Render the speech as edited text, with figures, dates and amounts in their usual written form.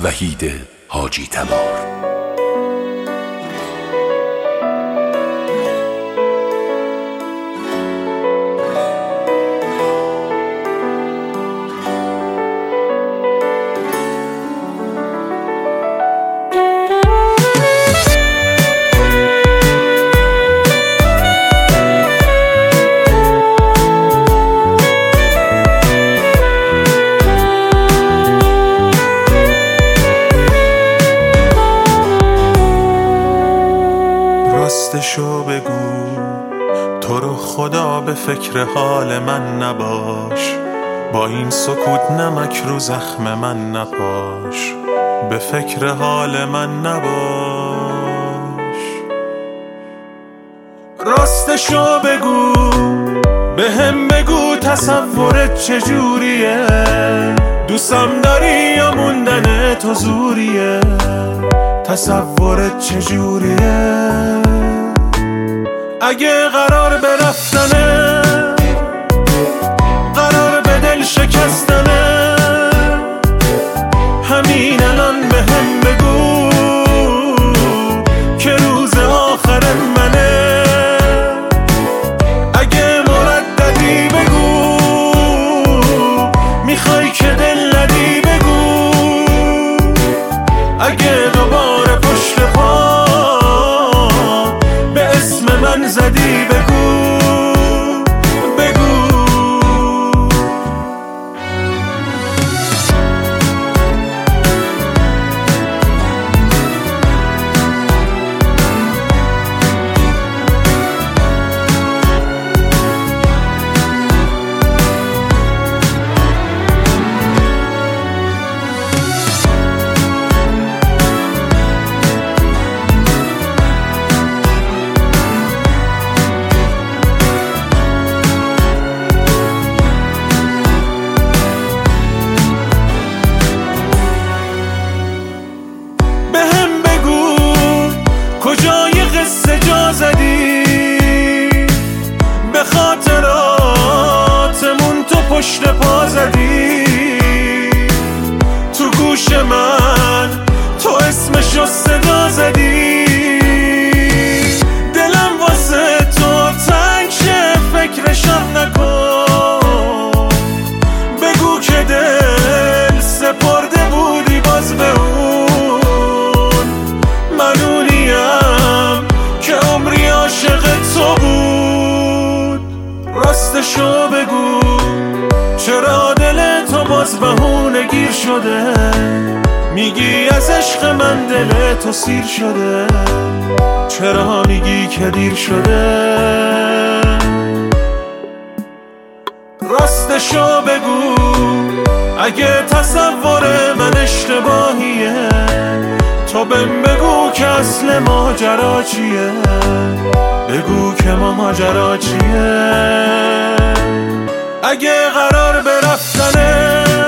وحید حاجی تبار. راستشو بگو، تو رو خدا به فکر حال من نباش، با این سکوت نمک رو زخم من نپاش، به فکر حال من نباش. راستشو بگو، به هم بگو تصورت چجوریه، دوستم داری یا موندن تو زوریه، تصورت چجوریه. اگه قرار به رفتنه، قرار به دل شکستنه، همین الان به هم بگو که روز آخر منه. اگه مرددی بگو، میخوای که دل ندی بگو، اگه دوباره پشت پا به اسم من زدی بگو. کجای قصه جا زدی، به خاطراتمون تو پشت پا زدی، تو گوش من تو اسمشو صدا زدی، دلم واسه تو تنگ شه فکرشم نکن، بگو که دل سپرده بودی باز به اون، منونیم که عمری عاشق تو بود. راستشو بگو، چرا دل تو باز بهونه گیر شده، میگی از عشق من دل تو سیر شده، چرا میگی که دیر شده. راستشو بگو، اگه تصور من اشتباهیه، تو بهم بگو که اصل ماجرا چیه، بگو که ماجرا چیه. اگه قرار به رفتنه،